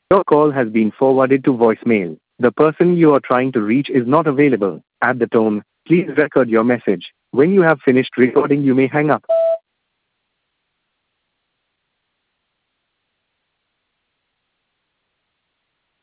Your call has been forwarded to voicemail. The person you are trying to reach is not available. At the tone, please record your message. When you have finished recording, you may hang up.